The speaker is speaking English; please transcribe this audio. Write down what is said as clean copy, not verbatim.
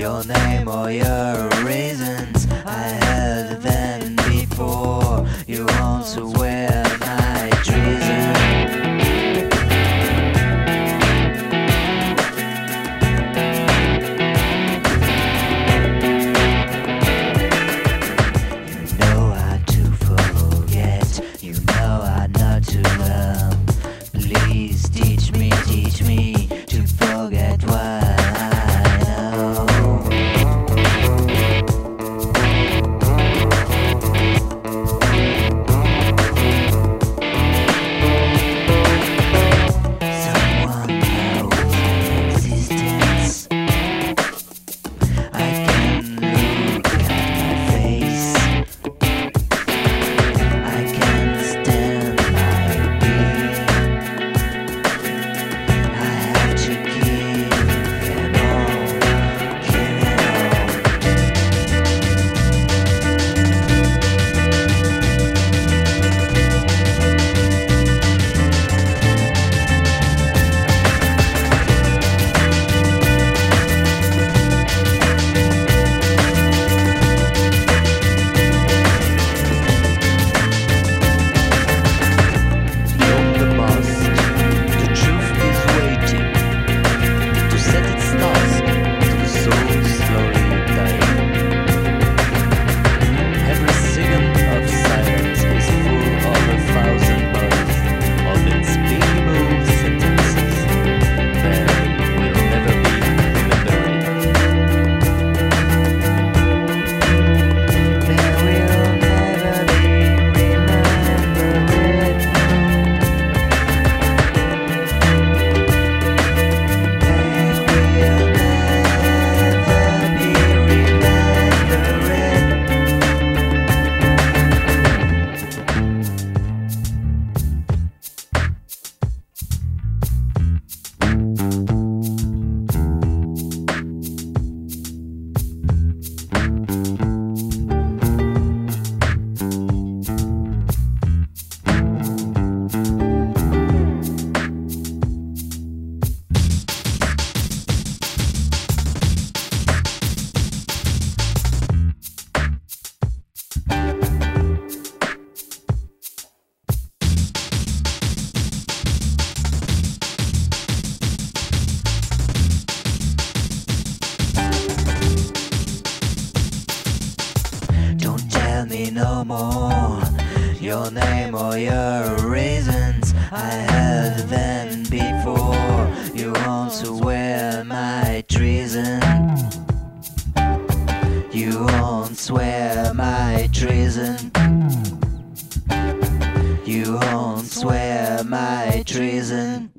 your name or your reasons. I heard them before. You want to wear my treason. You know how to forget. You know how not to love. Please teach me to forget what I know. Someone knows my existence. I can look at my face. I can stand my being. I have to give it all, give it all. Beyond the mast, the truth is waiting to set its task to the soul slowly dying. Every second of silence is full of 1,000 bodies of unspeakable sentences that will never be remembered. There will never be remembered. Don't tell me no more your name or your reasons. I heard them before. You want to wear my treason. You won't swear my treason. You won't swear my treason.